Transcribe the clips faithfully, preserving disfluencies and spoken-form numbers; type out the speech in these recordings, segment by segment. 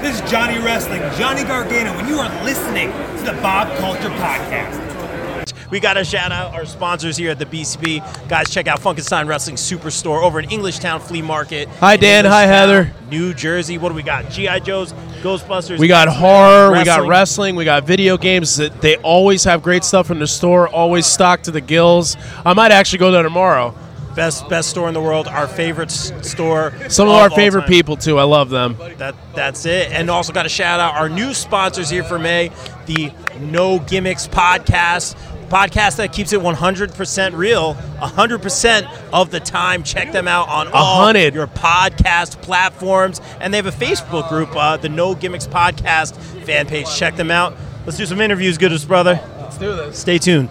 This is Johnny Wrestling, Johnny Gargano, and you are listening to the Bob Culture Podcast. We got to shout out our sponsors here at the B C B. Guys, check out Funkenstein Wrestling Superstore over in Englishtown Flea Market. Hi, Dan. Hi, Heather. New Jersey. What do we got? G I. Joe's, Ghostbusters. We got horror. Wrestling. We got wrestling. We got video games. They always have great stuff in the store, always stocked to the gills. I might actually go there tomorrow. Best best store in the world. Our favorite s- store. Some of, of our favorite time. people, too. I love them. That That's it. And also got to shout out our new sponsors here for May, the No Gimmicks Podcast. Podcast that keeps it one hundred percent real, one hundred percent of the time. Check them out on all one hundred your podcast platforms. And they have a Facebook group, uh, the No Gimmicks Podcast fan page. Check them out. Let's do some interviews, Goodest Brother. Let's do this. Stay tuned.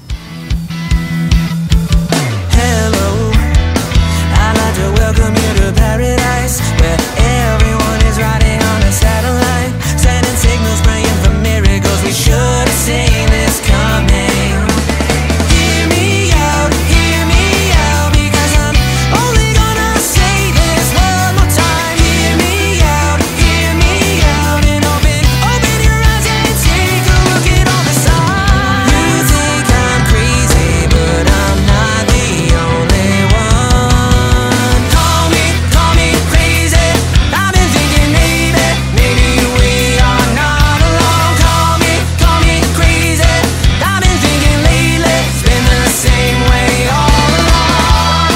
Hello, I'd like to welcome you to paradise, where everyone is riding on a satellite, sending signals, praying for miracles. We should have seen this coming. Hear me out, hear me out, because I'm only gonna say this one more time. Hear me out, hear me out, and open, open your eyes and take a look at all the signs. You think I'm crazy, but I'm not the only one. Call me, call me crazy. I've been thinking maybe, maybe we are not alone. Call me, call me crazy. I've been thinking lately, it's been the same way all along.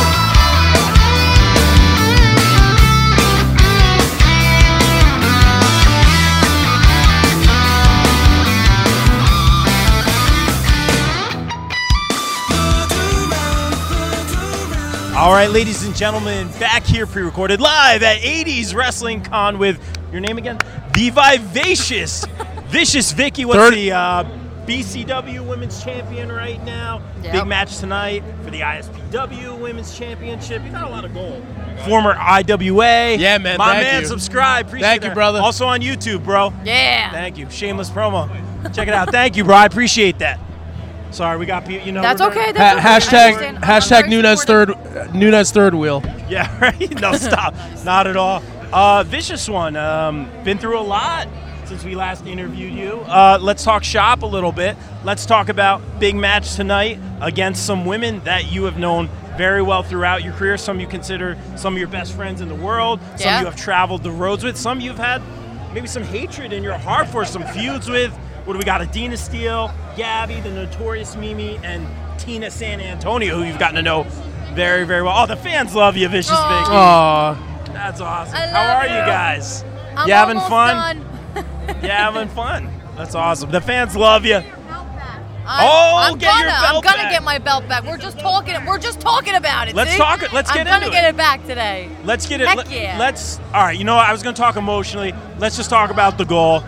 All right, ladies and gentlemen, back here pre-recorded live at eighties Wrestling Con with your name again? The Vivacious Vicious Vicky. What's Third- the uh, B C W Women's Champion right now? Yep. Big match tonight for the I S P W Women's Championship. You got a lot of gold. Former I W A. Yeah, man, My thank man, you. subscribe. Appreciate Thank you, that. brother. Also on YouTube, bro. Yeah. Thank you. Shameless promo. Check it out. Thank you, bro. I appreciate that. Sorry, we got people, you know. That's we're okay. very- That's Ha- okay. I hashtag understand. I'm hashtag very Nunez supportive. third Nunez third wheel. Yeah, right? No, stop. Not at all. Uh, vicious one. Um, been through a lot since we last interviewed you. Uh, let's talk shop a little bit. Let's talk about big match tonight against some women that you have known very well throughout your career. Some you consider some of your best friends in the world. Some Yeah. you have traveled the roads with. Some you've had maybe some hatred in your heart for, some feuds with. What do we got? Adina Steele, Gabby, the Notorious Mimi, and Tina San Antonio, who you've gotten to know very, very well. Oh, the fans love you, Vicious Aw. Vicky. Aw. That's awesome. I How love are you you. guys? I'm you having almost fun? done. You having fun? That's awesome. The fans love you. I'm, Oh, I'm get gonna, your I'm belt gonna back. get my belt back. We're just talking. We're just talking about it. Let's see? talk it. Let's get I'm into gonna get it. it back today. Let's get it. Heck let, yeah. Let's. All right. You know what? I was going to talk emotionally. Let's just talk about the goal.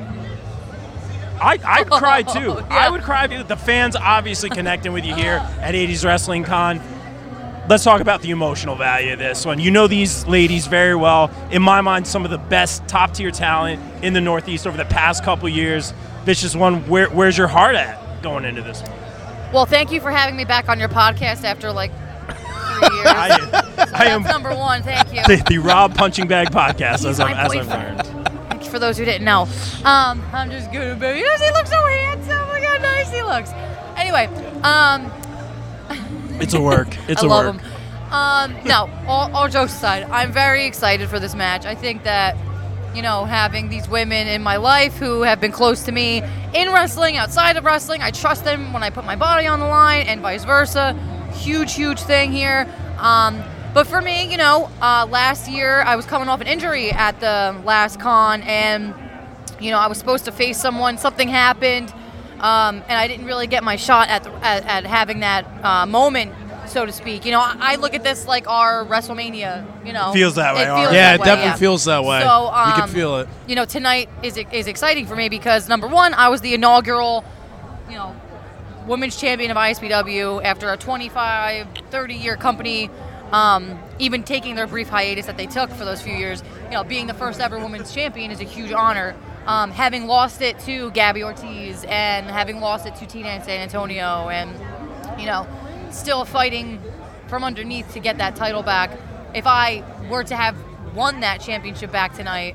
I I'd cry too. Yeah. I would cry too. The fans obviously connecting with you here at eighties Wrestling Con. Let's talk about the emotional value of this one. You know these ladies very well. In my mind, some of the best top tier talent in the Northeast over the past couple years. Vicious one. Where where's your heart at going into this one? Well, thank you for having me back on your podcast after like three years. I, I That's am number one. Thank you. the, the Rob Punching Bag Podcast, He's as, I've, my as I've boyfriend. learned. For those who didn't know, um, I'm just good, baby. Does he look so handsome? Look how nice he looks. Anyway, um, It's a work. It's I a love work. him. Um, no, all, all jokes aside, I'm very excited for this match. I think that, you know, having these women in my life who have been close to me in wrestling, outside of wrestling, I trust them when I put my body on the line and vice versa. Huge, huge thing here. Um, but for me, you know, uh, last year I was coming off an injury at the last con, and, you know, I was supposed to face someone. Something happened, um, and I didn't really get my shot at, the, at, at having that uh, moment, so to speak. You know, I, I look at this like our WrestleMania, you know. Feels that way, It all right. feels Yeah, that it way, definitely yeah. feels that way. So, you um, can feel it. You know, tonight is is exciting for me because, number one, I was the inaugural, you know, women's champion of I S P W after a twenty-five, thirty-year company, um, even taking their brief hiatus that they took for those few years. You know, being the first ever women's champion is a huge honor. Um, having lost it to Gabby Ortiz and having lost it to Tina in San Antonio, and, you know, still fighting from underneath to get that title back. If I were to have won that championship back tonight,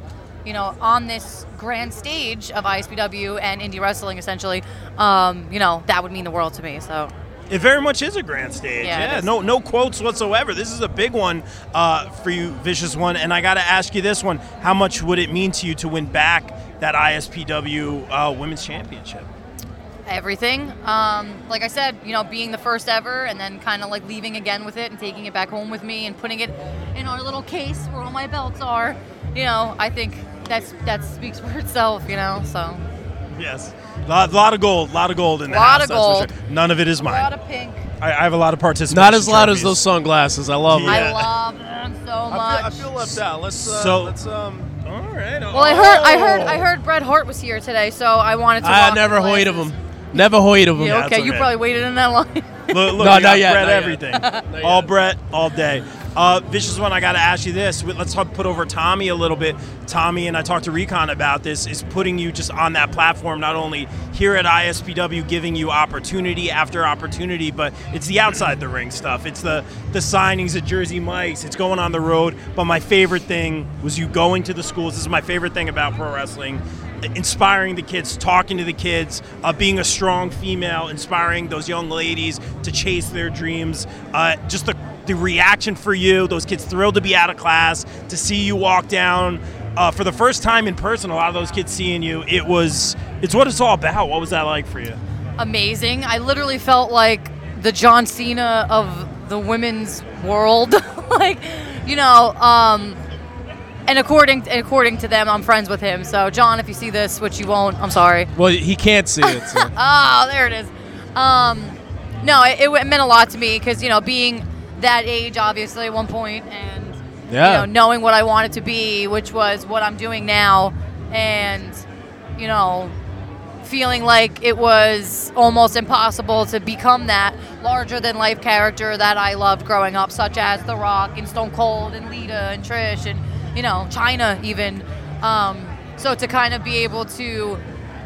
you know, on this grand stage of I S P W and indie wrestling, essentially, um, you know, that would mean the world to me. So. It very much is a grand stage. Yeah, Yeah, it is. no no quotes whatsoever. This is a big one uh, for you, Vicious One. And I got to ask you this one. How much would it mean to you to win back that I S P W uh, Women's Championship? Everything. Um, like I said, you know, being the first ever and then kind of like leaving again with it and taking it back home with me and putting it in our little case where all my belts are, you know, I think that's that speaks for itself, you know, so. Yes. A lot, lot of gold. lot of gold in the Lot house, of that's for gold. sure. None of it is A mine. lot of pink. I, I have a lot of participation Not as loud as trophies. those sunglasses. I love them. Yeah. I love them so much. left out. Let's uh, So- let's um. All right. Well, I heard, I heard, I heard Bret Hart was here today, so I wanted to. I rock never the hoid of glasses. them. Never hoid of them. Yeah, Yeah, okay, it's you okay. probably waited in that line. Look, look, No, we not got yet, Brett not yet. everything. Not all yet. Brett, all day. Uh, Vicious One, I got to ask you this. Let's talk, put over Tommy a little bit. Tommy, and I talked to Recon about this, is putting you just on that platform, not only here at I S P W, giving you opportunity after opportunity, but it's the outside the ring stuff. It's the, the signings at Jersey Mike's. It's going on the road. But my favorite thing was you going to the schools. This is my favorite thing about pro wrestling. Inspiring the kids, talking to the kids, uh, being a strong female, inspiring those young ladies to chase their dreams. Uh, just the, the reaction for you, those kids thrilled to be out of class, to see you walk down uh, for the first time in person. A lot of those kids seeing you, it was, it's what it's all about. What was that like for you? Amazing. I literally felt like the John Cena of the women's world. Like, you know, um, and according according to them, I'm friends with him. So, John, if you see this, which you won't, I'm sorry. Well, he can't see it. So. Oh, there it is. Um, no, it, it meant a lot to me because, you know, being that age, obviously, at one point, and, Yeah. you know, knowing what I wanted to be, which was what I'm doing now, and, you know, feeling like it was almost impossible to become that larger-than-life character that I loved growing up, such as The Rock and Stone Cold and Lita and Trish and, you know, China even. Um, so to kind of be able to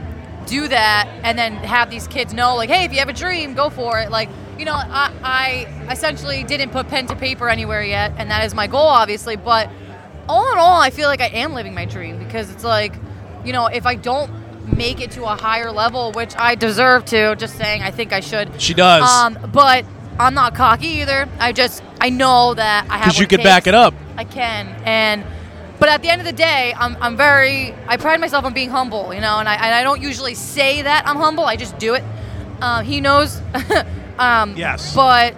do that and then have these kids know, like, hey, if you have a dream, go for it. Like, you know, I, I essentially didn't put pen to paper anywhere yet, and that is my goal, obviously. But all in all, I feel like I am living my dream because it's like, you know, if I don't make it to a higher level, which I deserve to, just saying, I think I should. She does. Um, but I'm not cocky either. I just, I know that I have Because you what could it back takes. it up. I can, and but at the end of the day, I'm I'm very I pride myself on being humble, you know, and I and I don't usually say that I'm humble. I just do it. Uh, he knows. um, Yes. But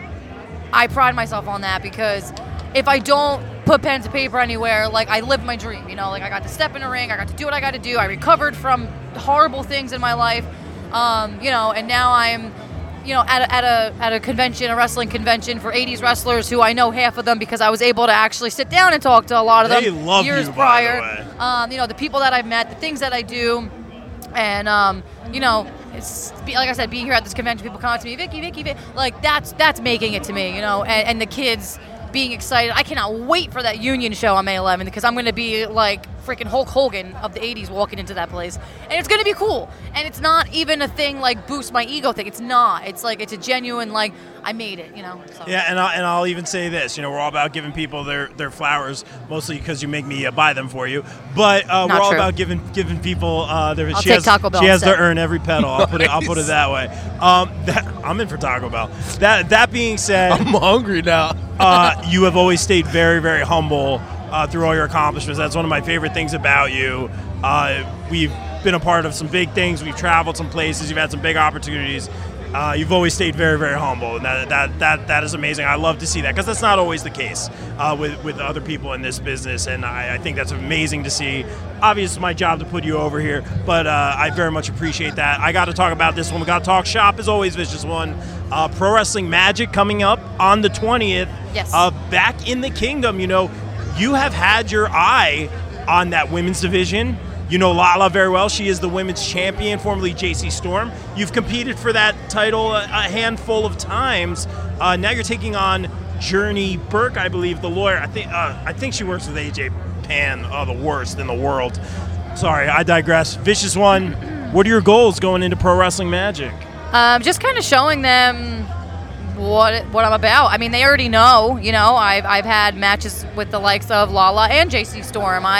I pride myself on that because if I don't put pen to paper anywhere, like I live my dream, you know, like I got to step in a ring, I got to do what I got to do. I recovered from horrible things in my life, um, you know, and now I'm. You know, at a, at a at a convention, a wrestling convention for eighties wrestlers who I know half of them because I was able to actually sit down and talk to a lot of They them love years you, by prior. the way. Um, you know, the people that I've met, the things that I do, and um, you know, it's like I said, being here at this convention, people come up to me, Vicky, Vicky, Vicky, like that's that's making it to me, you know, and, and the kids being excited. I cannot wait for that Union show on May eleventh because I'm going to be like freaking Hulk Hogan of the eighties walking into that place. And it's going to be cool. And it's not even a thing like boost my ego thing. It's not. It's like it's a genuine like I made it, you know. So. Yeah, and I'll, and I'll even say this. You know, we're all about giving people their, their flowers, mostly because you make me uh, buy them for you. But uh, we're Not all true. about giving giving people uh, their. I'll she take has, Taco Bell She has to instead. earn every pedal. I'll put it. I'll put it that way. Um, that, I'm in for Taco Bell. That that being said, I'm hungry now. uh, you have always stayed very, very humble uh, through all your accomplishments. That's one of my favorite things about you. Uh, we've been a part of some big things. We've traveled some places. You've had some big opportunities. Uh, you've always stayed very, very humble, and that that that, that is amazing. I love to see that because that's not always the case uh, with with other people in this business, and I, I think that's amazing to see. Obviously, it's my job to put you over here, but uh, I very much appreciate that. I got to talk about this one. We got to talk shop as always, Vicious One. Uh, Pro Wrestling Magic coming up on the twentieth. Yes. Uh, back in the kingdom, you know, you have had your eye on that women's division. You know Lala very well. She is the women's champion, formerly J C Storm. You've competed for that title a, a handful of times. Uh, now you're taking on Journey Burke, I believe, the lawyer. I think uh, I think she works with A J Pan, uh, the worst in the world. Sorry, I digress. Vicious One, what are your goals going into Pro Wrestling Magic? Um, just kind of showing them what it, what I'm about. I mean, they already know. You know, I've I've had matches with the likes of Lala and J C Storm. I've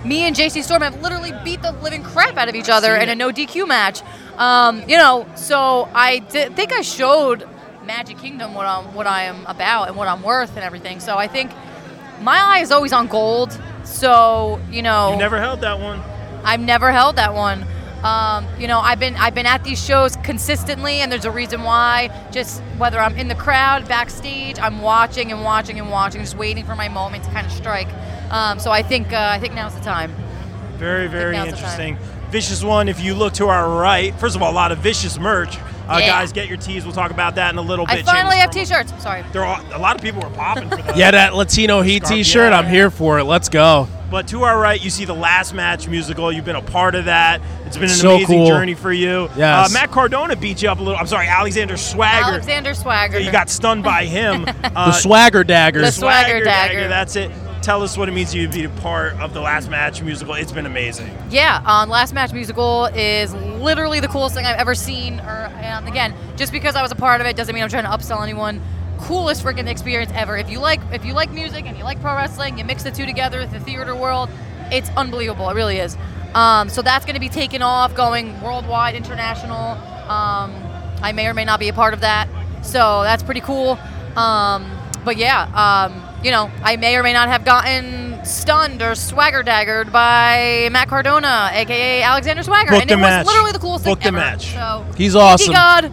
me and J C Storm have literally beat the living crap out of each other Seen in a it. no D Q match. Um, you know, so I did, think I showed Magic Kingdom what I'm what I am about and what I'm worth and everything. So I think my eye is always on gold. So you know, You never held that one. I've never held that one. Um, you know, I've been I've been at these shows consistently, and there's a reason why. Just whether I'm in the crowd, backstage, I'm watching and watching and watching, just waiting for my moment to kind of strike. Um, so I think uh, I think now's the time. Very, very now's the interesting. Vicious One, if you look to our right, first of all, a lot of Vicious merch. Uh, Yeah. Guys, get your tees. We'll talk about that in a little I bit. finally have Shameless promo. T-shirts. Sorry. There are a lot of people were popping for that. Yeah, that Latino Heat Scarf- T-shirt. yeah. I'm here for it. Let's go. But to our right, you see the Last Match musical. You've been a part of that. It's been an So amazing cool. journey for you. Yes. Uh, Matt Cardona beat you up a little. I'm sorry, Alexander Swagger. Alexander Swagger. You got stunned by him. The Uh, Swagger Dagger. The Swagger Dagger. That's it. Tell us what it means to you to be a part of the Last Match musical. It's been amazing. Yeah, um, Last Match musical is literally the coolest thing I've ever seen. Or and again, just because I was a part of it doesn't mean I'm trying to upsell anyone. Coolest freaking experience ever. If you like, if you like music and you like pro wrestling, you mix the two together, the theater world, it's unbelievable. It really is. Um, so that's going to be taken off, going worldwide, international. Um, I may or may not be a part of that, so that's pretty cool. Um, but yeah. Um, You know, I may or may not have gotten stunned or swagger daggered by Matt Cardona, aka Alexander Swagger, Book and the it match. was literally the coolest Book thing the ever. match. So, He's awesome. thank you, God.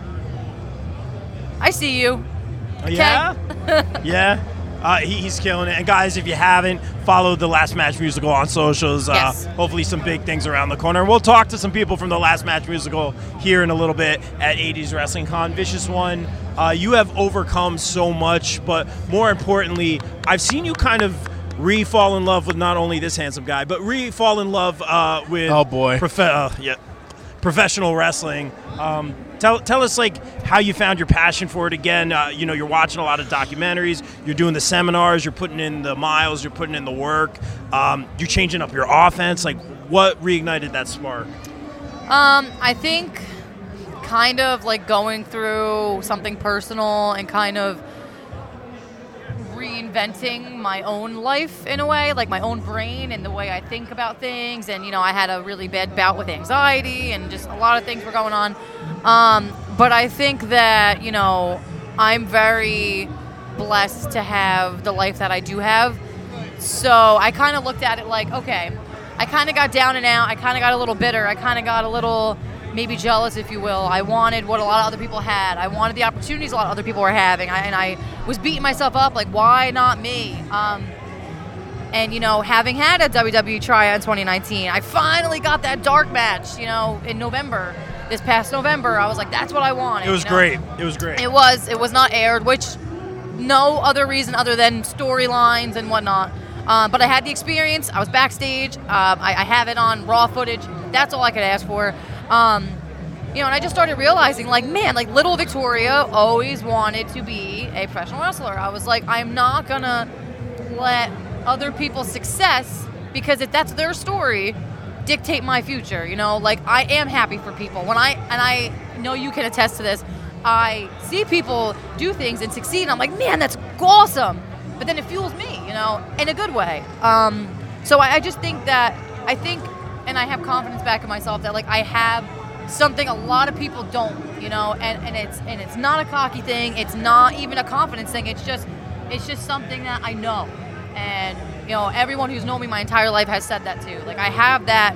I see you. Oh, yeah? yeah? Uh, he, he's killing it. And guys, if you haven't followed the Last Match musical on socials, uh, Yes. hopefully some big things around the corner. We'll talk to some people from the Last Match musical here in a little bit at eighties Wrestling Con. Vicious One, uh, you have overcome so much, but more importantly, I've seen you kind of re-fall in love with not only this handsome guy, but re-fall in love uh, with Oh, boy. profe- uh, yeah, professional wrestling. Um, tell tell us like how you found your passion for it again. Uh, you know, you're watching a lot of documentaries, you're doing the seminars, you're putting in the miles, you're putting in the work, um, you're changing up your offense. Like, what reignited that spark? Um, I think kind of like going through something personal and kind of reinventing my own life in a way, like my own brain and the way I think about things. And, you know, I had a really bad bout with anxiety and just a lot of things were going on. Um, but I think that, you know, I'm very blessed to have the life that I do have. So I kind of looked at it like, okay, I kind of got down and out. I kind of got a little bitter. I kind of got a little maybe jealous, if you will. I wanted what a lot of other people had. I wanted the opportunities a lot of other people were having. I, and I was beating myself up like, why not me? Um, and, you know, having had a W W E tryout in twenty nineteen, I finally got that dark match, you know, in November. This past November, I was like, that's what I wanted. It was you know? great. It was great. It was. It was not aired, which no other reason other than storylines and whatnot. Um, but I had the experience. I was backstage. Um, I, I have it on raw footage. That's all I could ask for. Um, you know, and I just started realizing, like, man, like, little Victoria always wanted to be a professional wrestler. I was like, I'm not gonna let other people's success, because if that's their story, dictate my future. You know, like, I am happy for people when I and I know you can attest to this. I see people do things and succeed, and I'm like, man, that's awesome. But then it fuels me, you know, in a good way. Um, so I, I just think that, I think, and I have confidence back in myself that, like, I have something a lot of people don't, you know, and, and it's and it's not a cocky thing. It's not even a confidence thing. It's just, it's just something that I know. And, you know, everyone who's known me my entire life has said that too. Like, I have that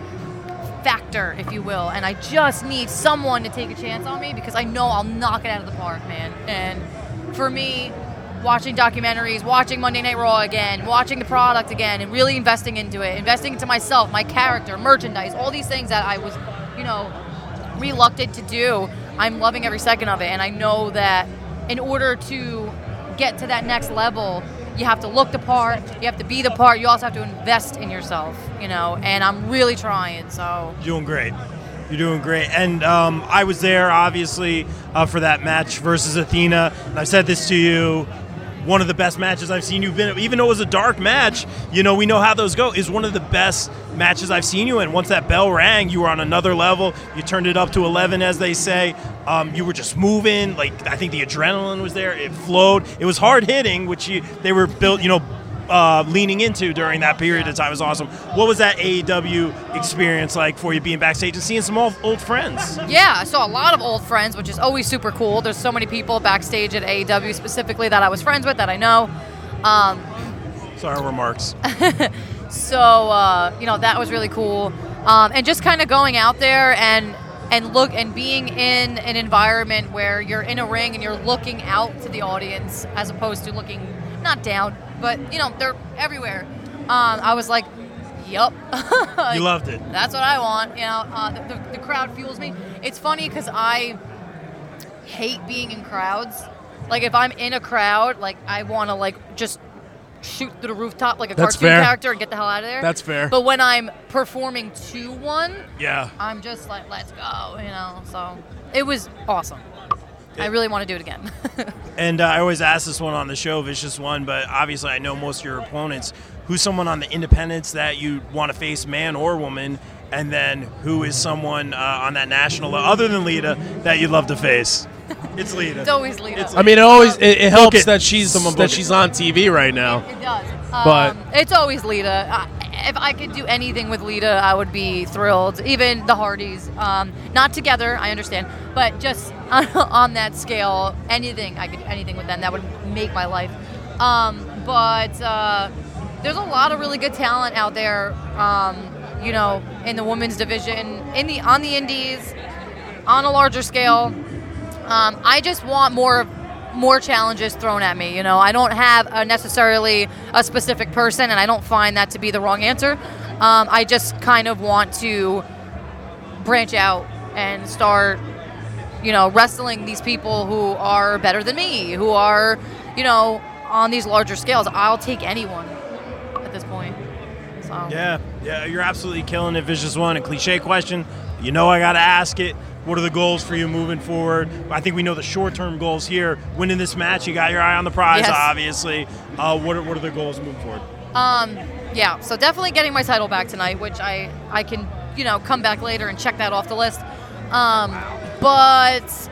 factor, if you will, and I just need someone to take a chance on me because I know I'll knock it out of the park, man. And for me, watching documentaries, watching Monday Night Raw again, watching the product again, and really investing into it, investing into myself, my character, merchandise, all these things that I was, you know, reluctant to do, I'm loving every second of it. And I know that in order to get to that next level, you have to look the part, you have to be the part, you also have to invest in yourself, you know, and I'm really trying, so. You're doing great. You're doing great. And um, I was there, obviously, uh, for that match versus Athena. And I've said this to you, one of the best matches I've seen you been, even though it was a dark match, you know, we know how those go, is one of the best matches I've seen you in. Once that bell rang, you were on another level. You turned it up to eleven, as they say. Um, you were just moving. Like, I think the adrenaline was there. It flowed. It was hard hitting, which you, they were built, you know, uh, leaning into during that period of time. It was awesome. What was that A E W experience like for you being backstage and seeing some old, old friends? Yeah, I saw a lot of old friends, which is always super cool. There's so many people backstage at A E W specifically that I was friends with that I know. Um, Sorry, remarks. so, uh, you know, that was really cool. Um, and just kind of going out there and and look and being in an environment where you're in a ring and you're looking out to the audience as opposed to looking not down, but, you know, they're everywhere. Um, I was like, yup. You loved it. That's what I want. You know, uh, the, the, the crowd fuels me. It's funny because I hate being in crowds. Like, if I'm in a crowd, like, I want to, like, just shoot through the rooftop like a That's cartoon fair. character and get the hell out of there. That's fair. But when I'm performing to one, Yeah. I'm just like, let's go, you know. So it was awesome. I really want to do it again. And uh, I always ask this one on the show, Vicious One, but obviously I know most of your opponents. Who's someone on the independents that you want to face, man or woman? And then who is someone uh, on that national, other than Lita, that you'd love to face? It's Lita. It's always Lita. It's I mean, it always it, it helps it. that she's Someone book that it. she's on T V right now. It does. Um, But- it's always Lita. I, if I could do anything with Lita, I would be thrilled. Even the Hardys. Um, not together, I understand, but just on, on that scale, anything I could anything with them that would make my life. Um, but uh, there's a lot of really good talent out there. Um, you know, in the women's division, in the on the indies, on a larger scale. Um, I just want more more challenges thrown at me. You know, I don't have a necessarily a specific person, and I don't find that to be the wrong answer. Um, I just kind of want to branch out and start, you know, wrestling these people who are better than me, who are, you know, on these larger scales. I'll take anyone at this point. So. Yeah, yeah, you're absolutely killing it, Vicious One. A cliche question. You know I got to ask it. What are the goals for you moving forward? I think we know the short-term goals here. Winning this match, you got your eye on the prize, Yes. obviously. Uh, what, are, what are the goals moving forward? Um, yeah, so definitely getting my title back tonight, which I, I can, you know, come back later and check that off the list. Um, but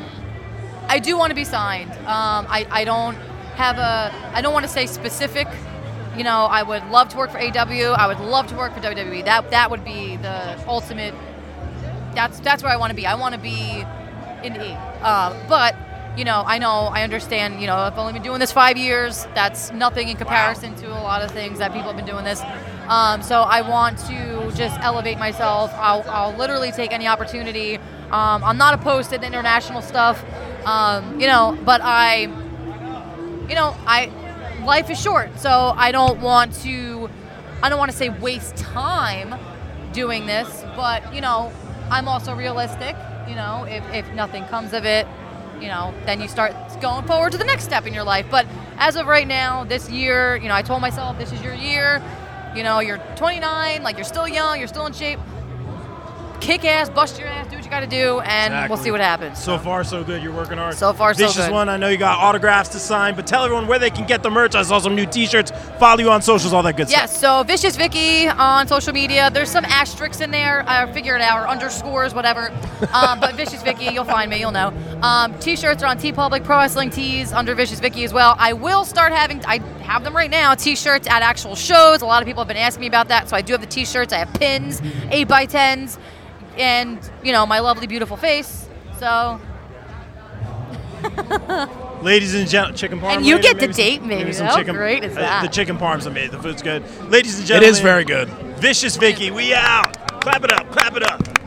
I do want to be signed. Um, I, I don't have a, I don't want to say specific. You know, I would love to work for A E W. I would love to work for W W E. That that would be the ultimate. That's that's where I want to be. I want to be in E. Uh, but you know, I know, I understand. You know, I've only been doing this five years. That's nothing in comparison to a lot of things that people have been doing this. Um, so I want to just elevate myself. I'll, I'll literally take any opportunity. Um, I'm not opposed to the international stuff. Um, you know, but I, you know, I. Life is short, so I don't want to. I don't want to say waste time doing this, but you know, I'm also realistic. You know, if, if nothing comes of it, you know, then you start going forward to the next step in your life. But as of right now, this year, you know, I told myself this is your year. You know, you're twenty-nine, like you're still young, you're still in shape. Kick ass, bust your ass, do what you got to do, and Exactly. we'll see what happens. So far, so good. You're working hard. So far, so Vicious good. One, I know you got autographs to sign, but tell everyone where they can get the merch. I saw some new T-shirts. Follow you on socials, all that good Yes, stuff. so Vicious Vicky on social media. There's some asterisks in there. I figure it out, or underscores, whatever. Um, but Vicious Vicky, you'll find me, you'll know. Um, T-shirts are on TeePublic, Pro Wrestling Tees under Vicious Vicky as well. I will start having, I have them right now, T-shirts at actual shows. A lot of people have been asking me about that, so I do have the T-shirts. I have pins, eight by tens, and, you know, my lovely, beautiful face. So... Ladies and gentlemen, chicken parm. And you later, get to maybe some- date me. maybe some How chicken, great is uh, that? the chicken parm's amazing. The food's good. Ladies and It gentlemen. is very good. Vicious Vicky, we out. Clap it up, clap it up.